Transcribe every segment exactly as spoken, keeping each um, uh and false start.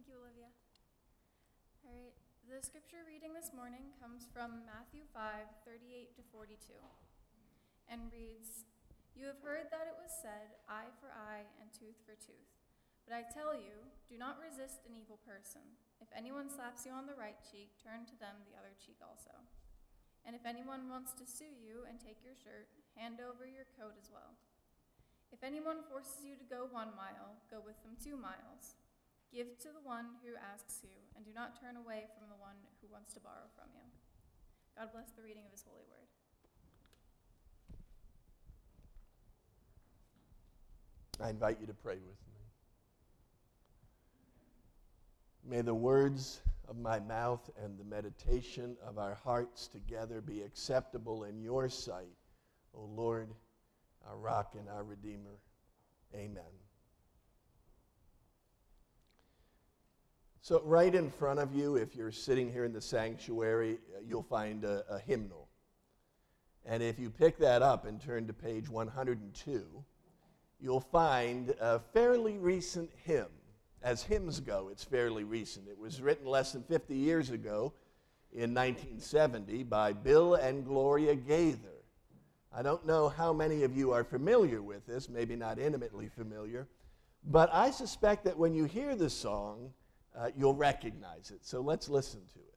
Thank you, Olivia. All right, the scripture reading this morning comes from Matthew five, thirty-eight to forty-two, and reads, "You have heard that it was said, eye for eye and tooth for tooth. But I tell you, do not resist an evil person. If anyone slaps you on the right cheek, turn to them the other cheek also. And if anyone wants to sue you and take your shirt, hand over your coat as well. If anyone forces you to go one mile, go with them two miles. Give to the one who asks you, and do not turn away from the one who wants to borrow from you." God bless the reading of his holy word. I invite you to pray with me. May the words of my mouth and the meditation of our hearts together be acceptable in your sight, O Lord, our rock and our Redeemer. Amen. So right in front of you, if you're sitting here in the sanctuary, you'll find a, a hymnal. And if you pick that up and turn to page one hundred two, you'll find a fairly recent hymn. As hymns go, it's fairly recent. It was written less than fifty years ago in nineteen seventy by Bill and Gloria Gaither. I don't know how many of you are familiar with this, maybe not intimately familiar, but I suspect that when you hear the song, uh, you'll recognize it. So let's listen to it.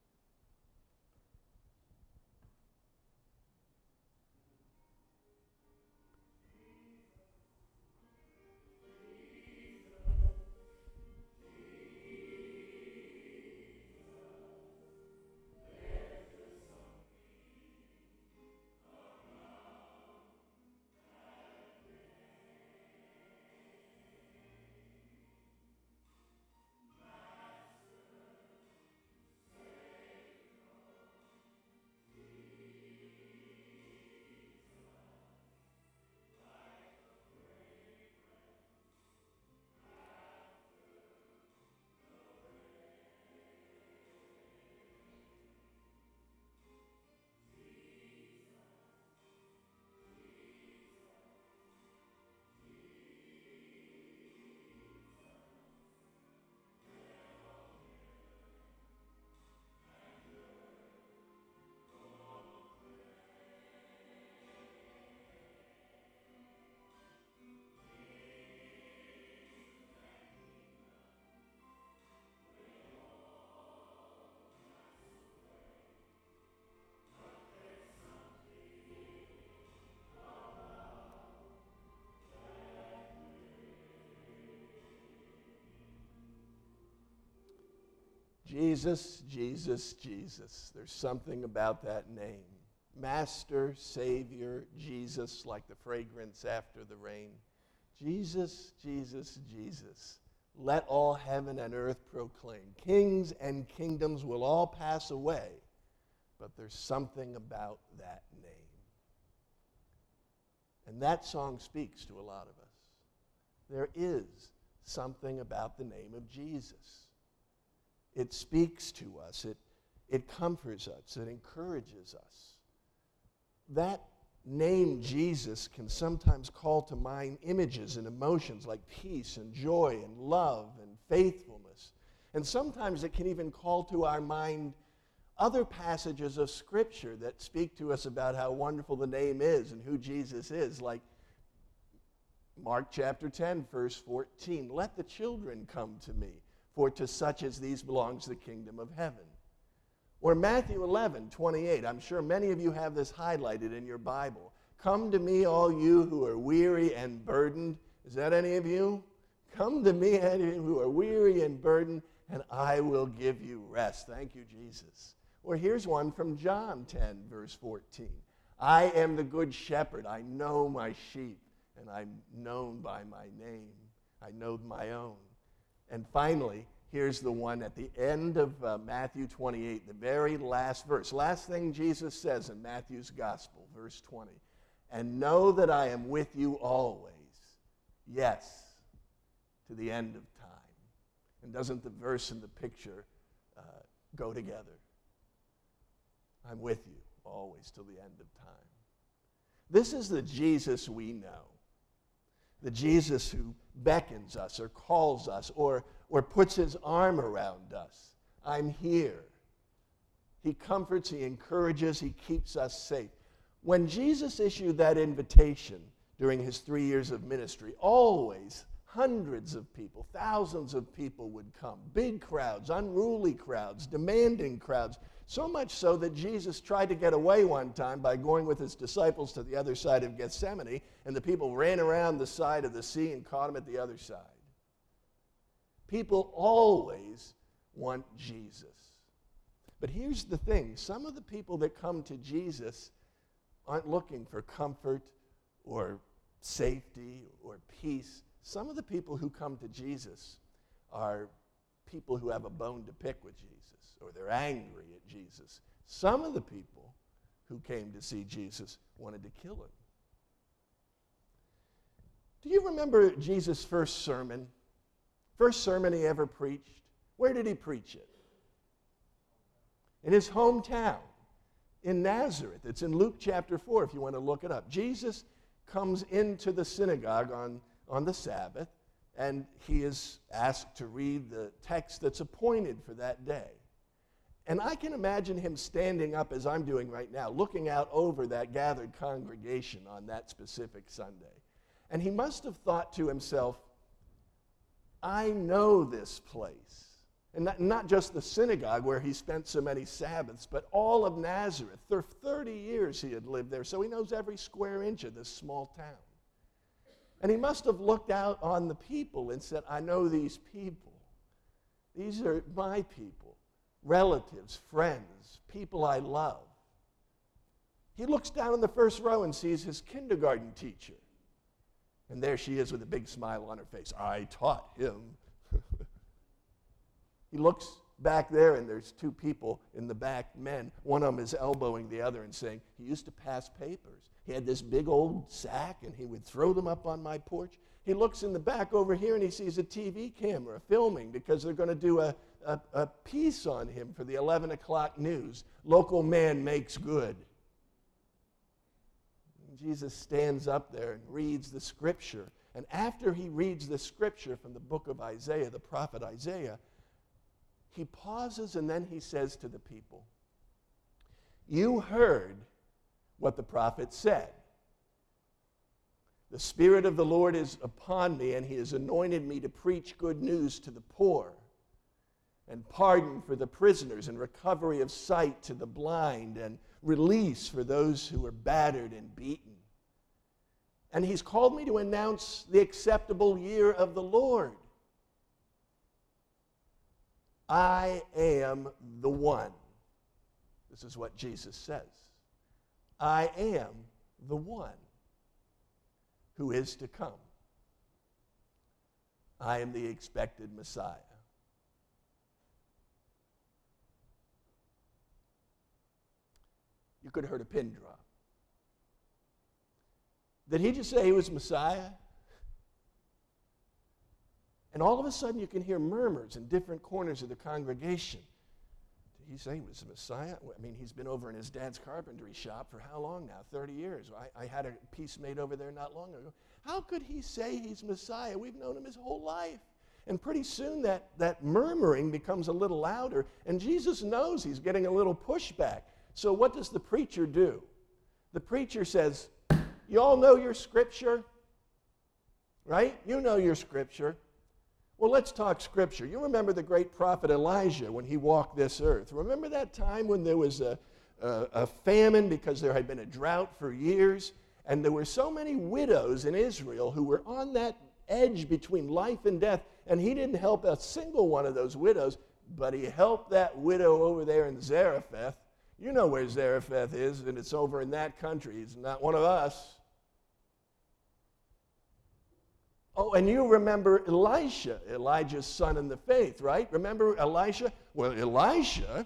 Jesus, Jesus, Jesus. There's something about that name. Master, Savior, Jesus, like the fragrance after the rain. Jesus, Jesus, Jesus. Let all heaven and earth proclaim. Kings and kingdoms will all pass away, but there's something about that name. And that song speaks to a lot of us. There is something about the name of Jesus. It speaks to us. It, it comforts us. It encourages us. That name, Jesus, can sometimes call to mind images and emotions like peace and joy and love and faithfulness. And sometimes it can even call to our mind other passages of Scripture that speak to us about how wonderful the name is and who Jesus is, like Mark chapter ten, verse fourteen. Let the children come to me, for to such as these belongs the kingdom of heaven. Or Matthew eleven, twenty-eight. I'm sure many of you have this highlighted in your Bible. Come to me, all you who are weary and burdened. Is that any of you? Come to me, any of you who are weary and burdened, and I will give you rest. Thank you, Jesus. Or here's one from John ten, verse fourteen. I am the good shepherd. I know my sheep, and I'm known by my name. I know my own. And finally, here's the one at the end of uh, Matthew twenty-eight, the very last verse. Last thing Jesus says in Matthew's gospel, verse twenty. And know that I am with you always, yes, to the end of time. And doesn't the verse and the picture uh, go together? I'm with you always till the end of time. This is the Jesus we know. The Jesus who beckons us or calls us or, or puts his arm around us. I'm here. He comforts, he encourages, he keeps us safe. When Jesus issued that invitation during his three years of ministry, always hundreds of people, thousands of people would come. Big crowds, unruly crowds, demanding crowds. So much so that Jesus tried to get away one time by going with his disciples to the other side of Gethsemane, and the people ran around the side of the sea and caught him at the other side. People always want Jesus. But here's the thing. Some of the people that come to Jesus aren't looking for comfort or safety or peace. Some of the people who come to Jesus are people who have a bone to pick with Jesus, or they're angry at Jesus. Some of the people who came to see Jesus wanted to kill him. Do you remember Jesus' first sermon? First sermon he ever preached? Where did he preach it? In his hometown, in Nazareth. It's in Luke chapter four if you want to look it up. Jesus comes into the synagogue on, on the Sabbath, and he is asked to read the text that's appointed for that day. And I can imagine him standing up, as I'm doing right now, looking out over that gathered congregation on that specific Sunday. And he must have thought to himself, I know this place. And not, not just the synagogue where he spent so many Sabbaths, but all of Nazareth. For thirty years he had lived there, so he knows every square inch of this small town. And he must have looked out on the people and said, I know these people. These are my people, relatives, friends, people I love. He looks down in the first row and sees his kindergarten teacher. And there she is with a big smile on her face. I taught him. He looks back there, and there's two people in the back, men. One of them is elbowing the other and saying, he used to pass papers. He had this big old sack, and he would throw them up on my porch. He looks in the back over here, and he sees a T V camera filming because they're going to do a, a, a piece on him for the eleven o'clock news. Local man makes good. And Jesus stands up there and reads the scripture. And after he reads the scripture from the book of Isaiah, the prophet Isaiah, he pauses and then he says to the people, you heard what the prophet said. The Spirit of the Lord is upon me, and he has anointed me to preach good news to the poor, and pardon for the prisoners, and recovery of sight to the blind, and release for those who are battered and beaten. And he's called me to announce the acceptable year of the Lord. I am the one. This is what Jesus says. I am the one who is to come. I am the expected Messiah. You could have heard a pin drop. Did he just say he was Messiah? And all of a sudden you can hear murmurs in different corners of the congregation. Did he say he was the Messiah? I mean, he's been over in his dad's carpentry shop for how long now? thirty years. I, I had a piece made over there not long ago. How could he say he's Messiah? We've known him his whole life. And pretty soon that, that murmuring becomes a little louder, and Jesus knows he's getting a little pushback. So what does the preacher do? The preacher says, you all know your scripture, right? You know your scripture. Well, let's talk scripture. You remember the great prophet Elijah when he walked this earth. Remember that time when there was a, a, a famine because there had been a drought for years, and there were so many widows in Israel who were on that edge between life and death, and he didn't help a single one of those widows, but he helped that widow over there in Zarephath. You know where Zarephath is, and it's over in that country. He's not one of us. Oh, and you remember Elisha, Elijah's son in the faith, right? Remember Elisha? Well, Elisha,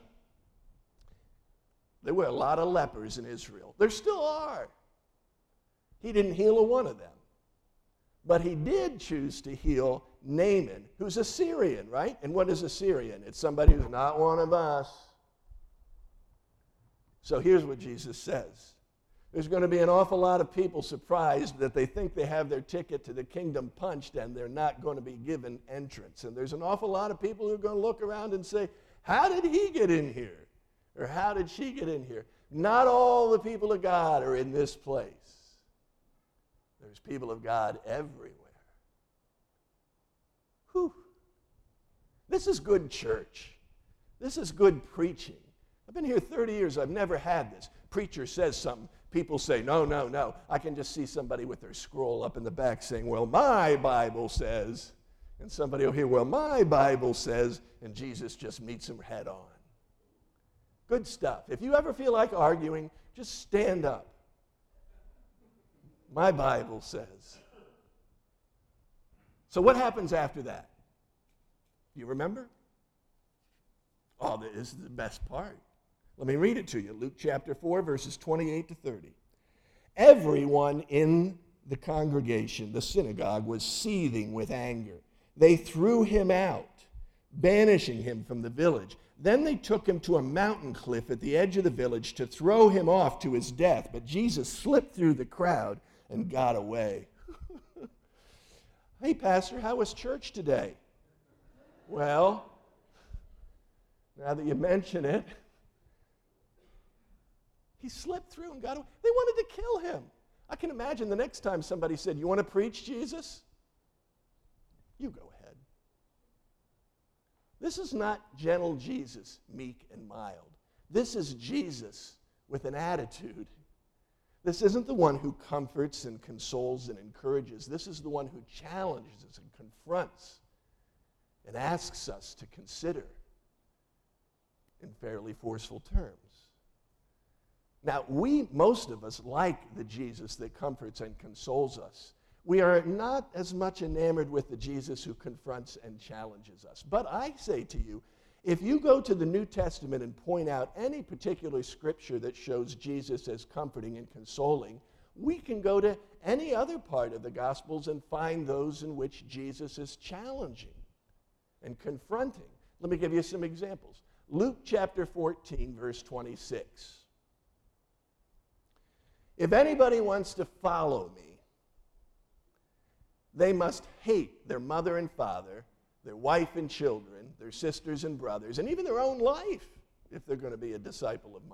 there were a lot of lepers in Israel. There still are. He didn't heal a one of them. But he did choose to heal Naaman, who's a Syrian, right? And what is a Syrian? It's somebody who's not one of us. So here's what Jesus says. There's going to be an awful lot of people surprised that they think they have their ticket to the kingdom punched and they're not going to be given entrance. And there's an awful lot of people who are going to look around and say, how did he get in here? Or how did she get in here? Not all the people of God are in this place. There's people of God everywhere. Whew. This is good church. This is good preaching. I've been here thirty years. I've never had this. Preacher says something. People say, no, no, no. I can just see somebody with their scroll up in the back saying, well, my Bible says. And somebody will hear, well, my Bible says. And Jesus just meets them head on. Good stuff. If you ever feel like arguing, just stand up. My Bible says. So what happens after that? Do you remember? Oh, this is the best part. Let me read it to you. Luke chapter four, verses twenty-eight to thirty. Everyone in the congregation, the synagogue, was seething with anger. They threw him out, banishing him from the village. Then they took him to a mountain cliff at the edge of the village to throw him off to his death. But Jesus slipped through the crowd and got away. Hey, Pastor, how was church today? Well, now that you mention it, he slipped through and got away. They wanted to kill him. I can imagine the next time somebody said, you want to preach Jesus? You go ahead. This is not gentle Jesus, meek and mild. This is Jesus with an attitude. This isn't the one who comforts and consoles and encourages. This is the one who challenges and confronts and asks us to consider in fairly forceful terms. Now, we, most of us, like the Jesus that comforts and consoles us. We are not as much enamored with the Jesus who confronts and challenges us. But I say to you, if you go to the New Testament and point out any particular scripture that shows Jesus as comforting and consoling, we can go to any other part of the Gospels and find those in which Jesus is challenging and confronting. Let me give you some examples. Luke chapter fourteen, verse twenty-six. If anybody wants to follow me, they must hate their mother and father, their wife and children, their sisters and brothers, and even their own life if they're going to be a disciple of mine.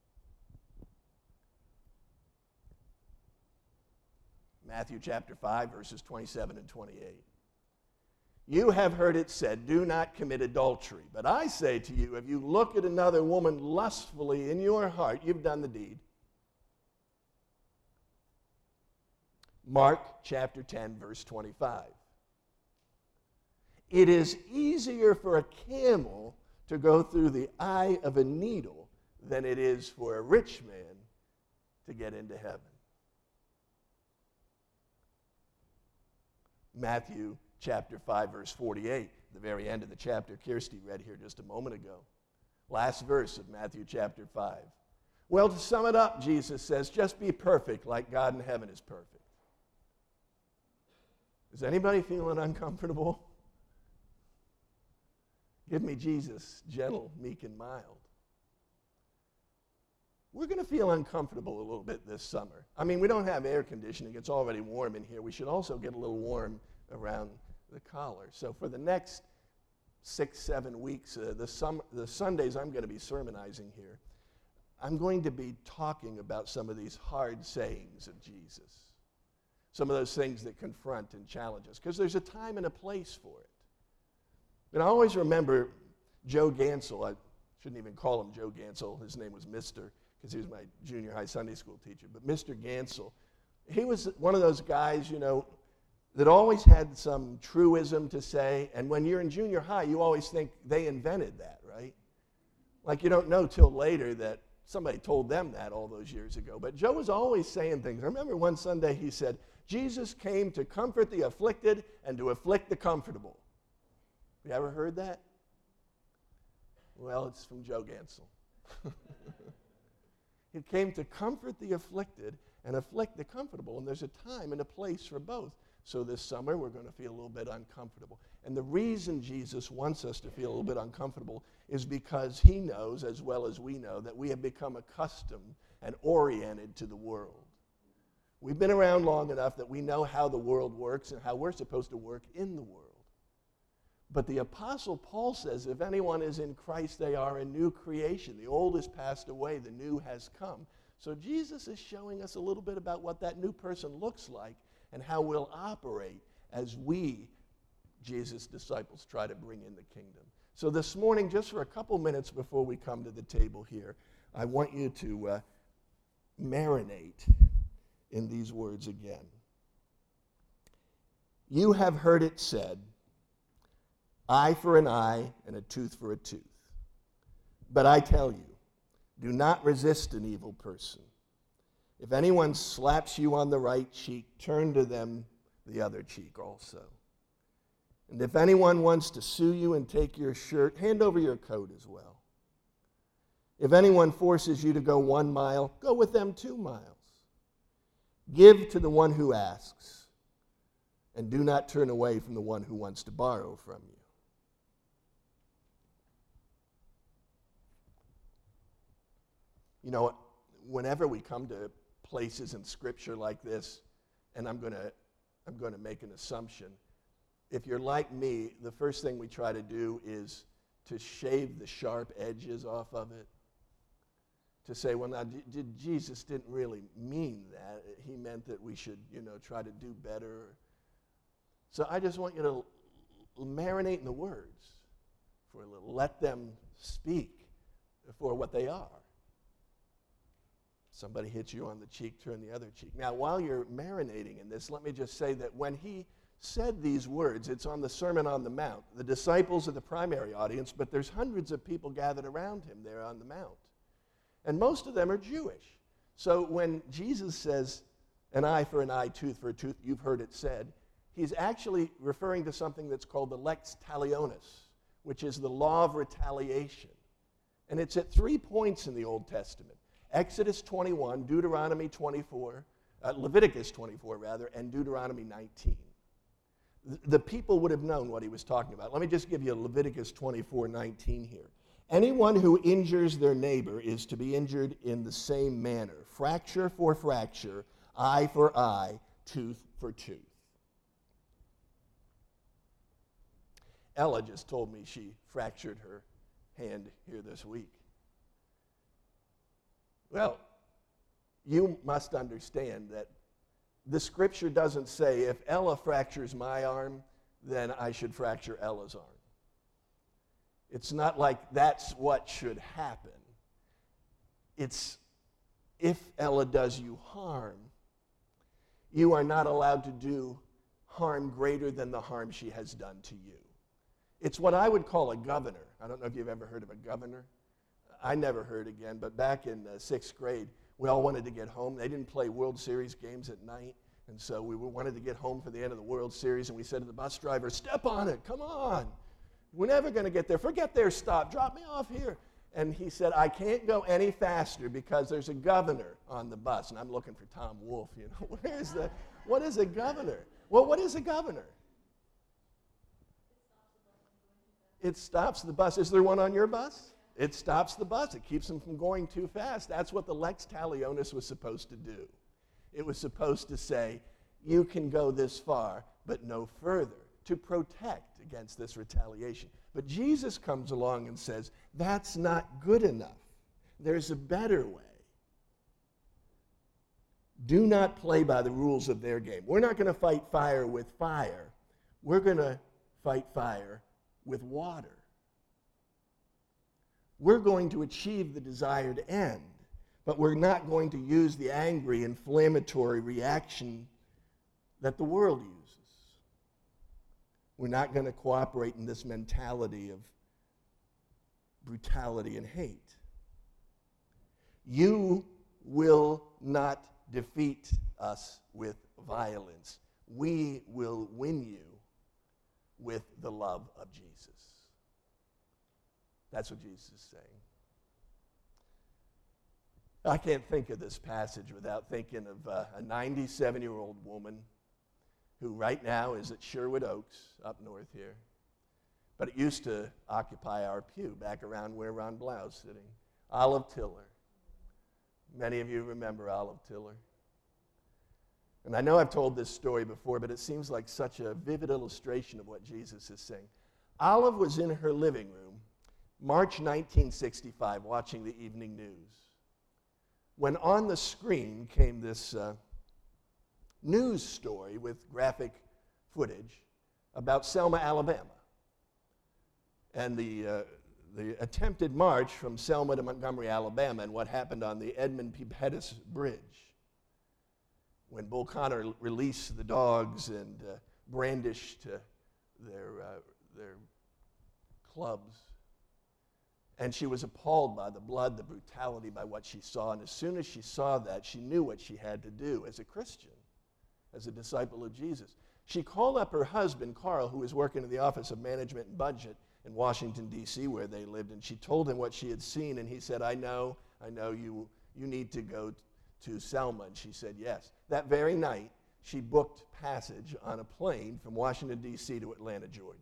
Matthew chapter five, verses twenty-seven and twenty-eight. You have heard it said, do not commit adultery. But I say to you, if you look at another woman lustfully in your heart, you've done the deed. Mark chapter ten, verse twenty-five. It is easier for a camel to go through the eye of a needle than it is for a rich man to get into heaven. Matthew chapter five, verse forty-eight, the very end of the chapter Kirsty read here just a moment ago. Last verse of Matthew chapter five. Well, to sum it up, Jesus says, just be perfect like God in heaven is perfect. Is anybody feeling uncomfortable? Give me Jesus, gentle, meek, and mild. We're going to feel uncomfortable a little bit this summer. I mean, we don't have air conditioning. It's already warm in here. We should also get a little warm around the collar. So for the next six, seven weeks, uh, the, sum- the Sundays I'm going to be sermonizing here, I'm going to be talking about some of these hard sayings of Jesus. Some of those things that confront and challenge us, because there's a time and a place for it. And I always remember Joe Gansel. I shouldn't even call him Joe Gansel. His name was Mister because he was my junior high Sunday school teacher. But Mister Gansel, he was one of those guys, you know, that always had some truism to say. And when you're in junior high, you always think they invented that, right? Like you don't know till later that somebody told them that all those years ago. But Joe was always saying things. I remember one Sunday he said, Jesus came to comfort the afflicted and to afflict the comfortable. You ever heard that? Well, it's from Joe Gansel. He came to comfort the afflicted and afflict the comfortable, and there's a time and a place for both. So this summer, we're going to feel a little bit uncomfortable. And the reason Jesus wants us to feel a little bit uncomfortable is because he knows, as well as we know, that we have become accustomed and oriented to the world. We've been around long enough that we know how the world works and how we're supposed to work in the world. But the Apostle Paul says, if anyone is in Christ, they are a new creation. The old has passed away, the new has come. So Jesus is showing us a little bit about what that new person looks like and how we'll operate as we, Jesus' disciples, try to bring in the kingdom. So this morning, just for a couple minutes before we come to the table here, I want you to uh, marinate in these words again. You have heard it said, eye for an eye and a tooth for a tooth. But I tell you, do not resist an evil person. If anyone slaps you on the right cheek, turn to them the other cheek also. And if anyone wants to sue you and take your shirt, hand over your coat as well. If anyone forces you to go one mile, go with them two miles. Give to the one who asks, and do not turn away from the one who wants to borrow from you. You know, whenever we come to places in Scripture like this, and I'm going to I'm going to make an assumption, if you're like me, the first thing we try to do is to shave the sharp edges off of it. To say, well, now, did Jesus didn't really mean that. He meant that we should, you know, try to do better. So I just want you to marinate in the words for a little. Let them speak for what they are. Somebody hits you on the cheek, turn the other cheek. Now, while you're marinating in this, let me just say that when he said these words, it's on the Sermon on the Mount. The disciples are the primary audience, but there's hundreds of people gathered around him there on the Mount. And most of them are Jewish. So when Jesus says, an eye for an eye, tooth for a tooth, you've heard it said, he's actually referring to something that's called the lex talionis, which is the law of retaliation. And it's at three points in the Old Testament. Exodus twenty-one, Deuteronomy twenty-four, uh, Leviticus twenty-four rather, and Deuteronomy nineteen. The, the people would have known what he was talking about. Let me just give you Leviticus twenty-four nineteen here. Anyone who injures their neighbor is to be injured in the same manner. Fracture for fracture, eye for eye, tooth for tooth. Ella just told me she fractured her hand here this week. Well, you must understand that the Scripture doesn't say if Ella fractures my arm, then I should fracture Ella's arm. It's not like that's what should happen. It's if Ella does you harm, you are not allowed to do harm greater than the harm she has done to you. It's what I would call a governor. I don't know if you've ever heard of a governor. I never heard again, but back in uh, sixth grade, we all wanted to get home. They didn't play World Series games at night, and so we wanted to get home for the end of the World Series, and we said to the bus driver, step on it, come on. We're never going to get there. Forget their stop. Drop me off here. And he said, I can't go any faster because there's a governor on the bus. And I'm looking for Tom Wolfe, you know. Where's the, what is a governor? Well, what is a governor? It stops the bus. Is there one on your bus? It stops the bus. It keeps them from going too fast. That's what the lex talionis was supposed to do. It was supposed to say, you can go this far, but no further, to protect against this retaliation. But Jesus comes along and says, that's not good enough. There's a better way. Do not play by the rules of their game. We're not going to fight fire with fire. We're going to fight fire with water. We're going to achieve the desired end, but we're not going to use the angry, inflammatory reaction that the world uses. We're not going to cooperate in this mentality of brutality and hate. You will not defeat us with violence. We will win you with the love of Jesus. That's what Jesus is saying. I can't think of this passage without thinking of uh, a ninety-seven-year-old woman who right now is at Sherwood Oaks up north here. But it used to occupy our pew back around where Ron Blau's sitting. Olive Tiller. Many of you remember Olive Tiller. And I know I've told this story before, but it seems like such a vivid illustration of what Jesus is saying. Olive was in her living room, March nineteen sixty-five, watching the evening news, when on the screen came this uh, news story with graphic footage about Selma, Alabama, and the, uh, the attempted march from Selma to Montgomery, Alabama, and what happened on the Edmund P. Pettus Bridge when Bull Connor released the dogs and uh, brandished uh, their, uh, their clubs. And she was appalled by the blood, the brutality, by what she saw. And as soon as she saw that, she knew what she had to do as a Christian, as a disciple of Jesus. She called up her husband, Carl, who was working in the Office of Management and Budget in Washington, D C, where they lived, and she told him what she had seen, and he said, I know, I know, you, you need to go t- to Selma. And she said, yes. That very night, she booked passage on a plane from Washington, D C to Atlanta, Georgia.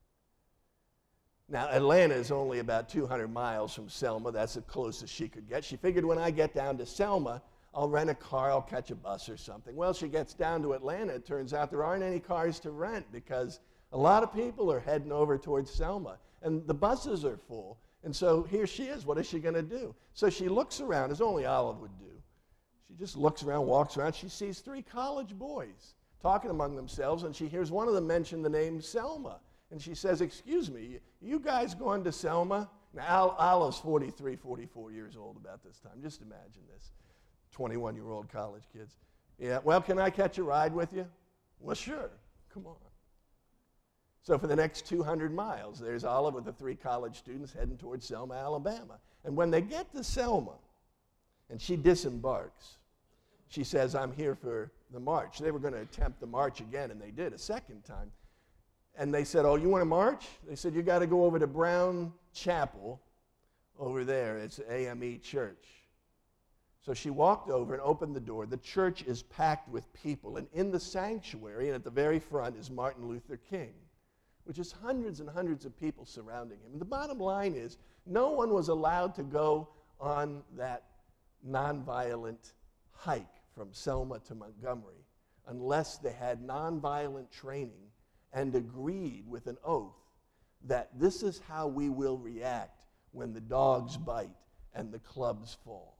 Now, Atlanta is only about two hundred miles from Selma. That's the closest she could get. She figured when I get down to Selma, I'll rent a car, I'll catch a bus or something. Well, she gets down to Atlanta. It turns out there aren't any cars to rent because a lot of people are heading over towards Selma, and the buses are full. And so here she is. What is she going to do? So she looks around, as only Olive would do. She just looks around, walks around. She sees three college boys talking among themselves, and she hears one of them mention the name Selma. And she says, excuse me, you guys going to Selma? Now, Olive's forty-three, forty-four years old about this time. Just imagine this. twenty-one-year-old college kids. Yeah, well, can I catch a ride with you? Well, sure. Come on. So for the next two hundred miles, there's Olive with the three college students heading towards Selma, Alabama. And when they get to Selma, and she disembarks, she says, I'm here for the march. They were going to attempt the march again, and they did a second time. And they said, oh, you want to march? They said, you got to go over to Brown Chapel over there. It's A M E Church. So she walked over and opened the door. The church is packed with people. And in the sanctuary, and at the very front, is Martin Luther King, which is hundreds and hundreds of people surrounding him. And the bottom line is, no one was allowed to go on that nonviolent hike from Selma to Montgomery unless they had nonviolent training and agreed with an oath that this is how we will react when the dogs bite and the clubs fall.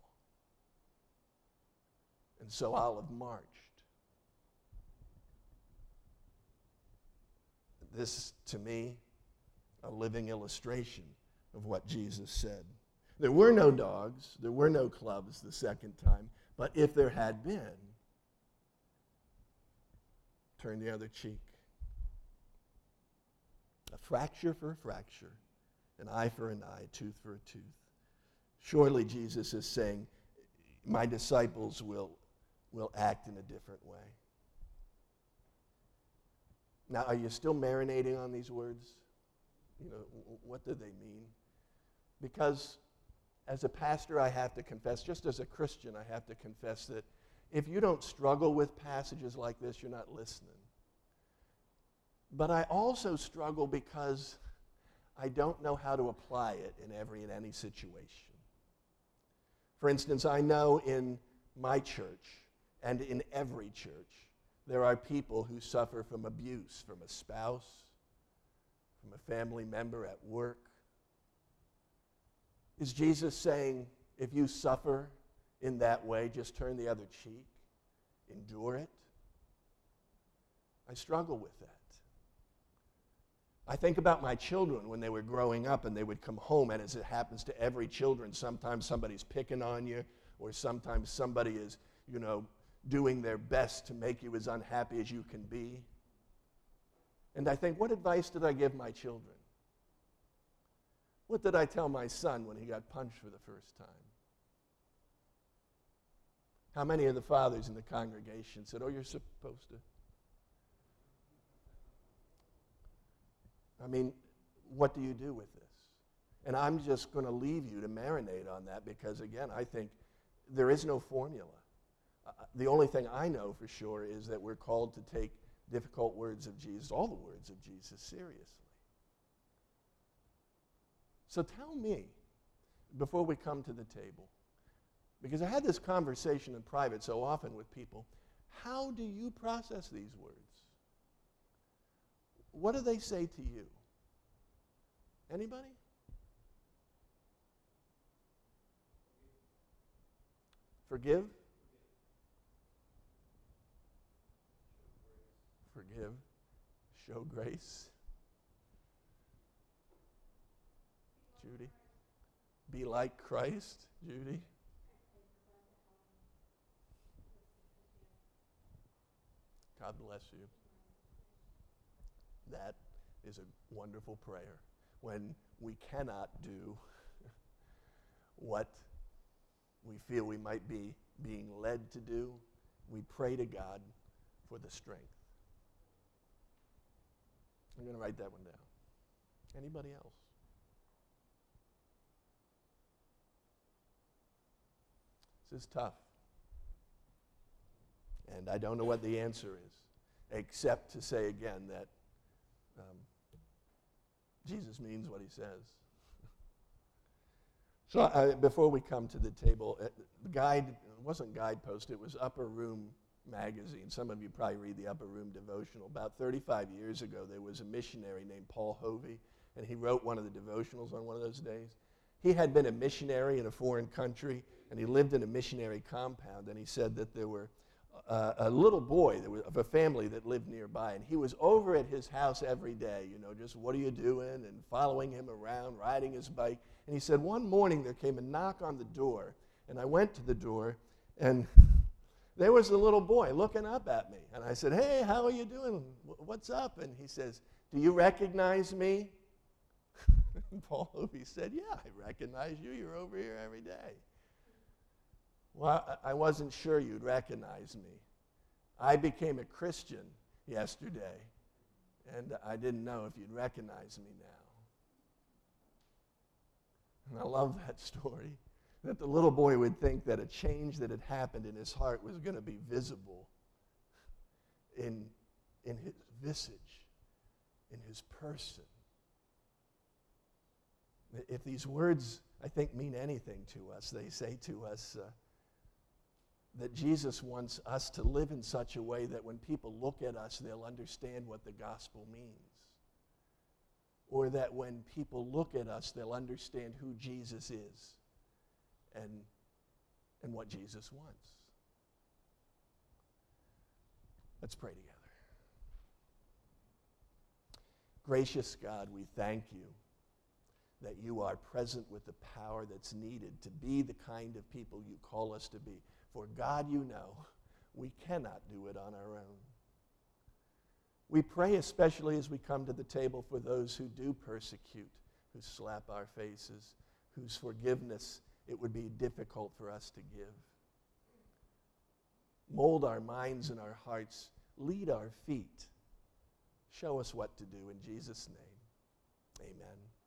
And so Olive marched. This, to me, a living illustration of what Jesus said. There were no dogs, there were no clubs the second time, but if there had been, turn the other cheek. A fracture for a fracture, an eye for an eye, a tooth for a tooth. Surely Jesus is saying, my disciples will, will act in a different way. Now, are you still marinating on these words? You know, w- what do they mean? Because as a pastor, I have to confess, just as a Christian, I have to confess that if you don't struggle with passages like this, you're not listening. But I also struggle because I don't know how to apply it in every and any situation. For instance, I know in my church and in every church, there are people who suffer from abuse from a spouse, from a family member at work. Is Jesus saying, if you suffer in that way, just turn the other cheek, endure it? I struggle with that. I think about my children when they were growing up and they would come home, and as it happens to every children, sometimes somebody's picking on you, or sometimes somebody is, you know, doing their best to make you as unhappy as you can be. And I think, what advice did I give my children? What did I tell my son when he got punched for the first time? How many of the fathers in the congregation said, oh, you're supposed to? I mean, what do you do with this? And I'm just going to leave you to marinate on that because, again, I think there is no formula. Uh, the only thing I know for sure is that we're called to take difficult words of Jesus, all the words of Jesus, seriously. So tell me, before we come to the table, because I had this conversation in private so often with people, how do you process these words? What do they say to you? Anybody? Forgive? Forgive. Show grace. Judy? Be like Christ, Judy? God bless you. That is a wonderful prayer. When we cannot do what we feel we might be being led to do, we pray to God for the strength. I'm going to write that one down. Anybody else? This is tough. And I don't know what the answer is, except to say again that um, Jesus means what he says. So uh, before we come to the table, uh, the guide, it wasn't Guidepost, it was Upper Room magazine. Some of you probably read the Upper Room devotional. About thirty-five years ago, there was a missionary named Paul Hovey, and he wrote one of the devotionals on one of those days. He had been a missionary in a foreign country, and he lived in a missionary compound, and he said that there were uh, a little boy that was, of a family that lived nearby, and he was over at his house every day, you know, just what are you doing, and following him around, riding his bike. And he said, one morning there came a knock on the door, and I went to the door, and there was a little boy looking up at me. And I said, hey, how are you doing? What's up? And he says, do you recognize me? And Paul Hovey said, yeah, I recognize you. You're over here every day. Well, I wasn't sure you'd recognize me. I became a Christian yesterday, and I didn't know if you'd recognize me now. And I love that story, that the little boy would think that a change that had happened in his heart was going to be visible in, in his visage, in his person. If these words, I think, mean anything to us, they say to us uh, that Jesus wants us to live in such a way that when people look at us, they'll understand what the gospel means. Or that when people look at us, they'll understand who Jesus is and, and what Jesus wants. Let's pray together. Gracious God, we thank you that you are present with the power that's needed to be the kind of people you call us to be. For God, you know, we cannot do it on our own. We pray especially as we come to the table for those who do persecute, who slap our faces, whose forgiveness it would be difficult for us to give. Mold our minds and our hearts. Lead our feet. Show us what to do. In Jesus' name, amen.